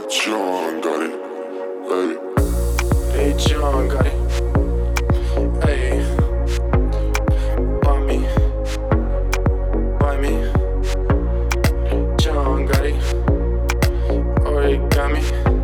John got it. Hey. Hey, John got it. Hey. Buy me. John got it. Origami.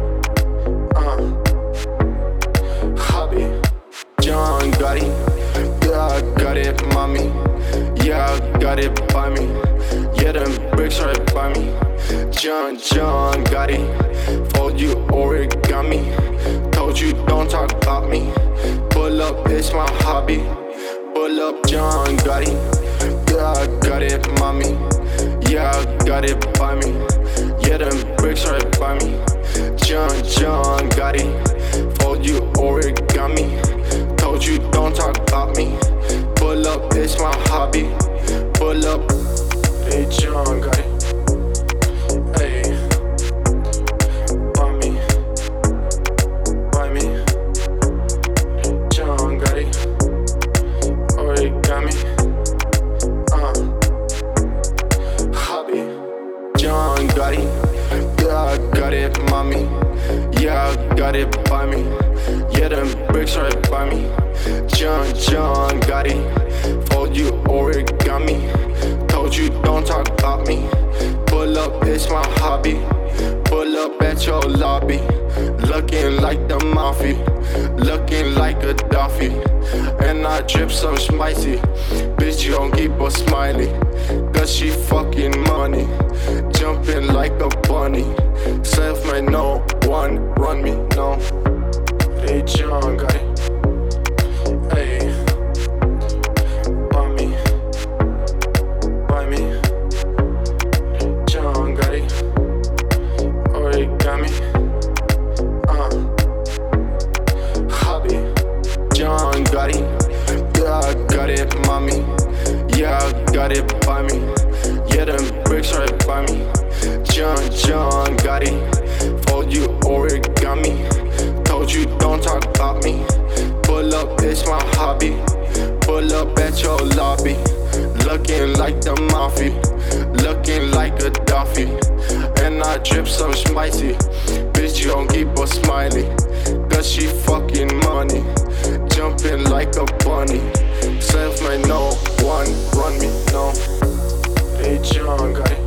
Hobby. John got it. Yeah, I got it, mommy. Yeah, I got it, buy me. Yeah, them bricks right by me. John got it. Fold you origami. Told you don't talk about me. Pull up, it's my hobby. Pull up, John got it. Yeah, I got it, mommy. Yeah, I got it, buy me. Yeah, them bricks right by me. John got it. Fold you origami. Told you don't talk about me. Pull up, it's my hobby. Pull up. Hey, John got it. Hey. Buy me. John got it. Origami. Hobby. John got it. Yeah, I got it, mommy. Yeah, I got it, buy me. Yeah, them bricks right by me. John got it. Fold you origami. Told you don't talk about me. Pull up, it's my hobby. Pull up at your lobby. Looking like the mafia. Looking like a Duffy. And I drip so spicy. Bitch, you gon' keep her smiley. Cause she fucking money. Jumping like a bunny. Self-made, no one run me, no. Hey, John got it. Hey. Buy me. John got it. Origami. Hobby. John got it. Yeah, I got it, mommy. Yeah, I got it, buy me. Yeah, them bricks right by me. John got it. Fold you origami. Told you don't talk about me. Pull up, it's my hobby. Pull up at your lobby. Looking like the mafia. Looking like a Duffy. And I drip so spicy. Bitch, you gon' keep her smiley. Cause she fucking money. Jumping like a bunny. Self-made, no one run me, no. Hey, John got it.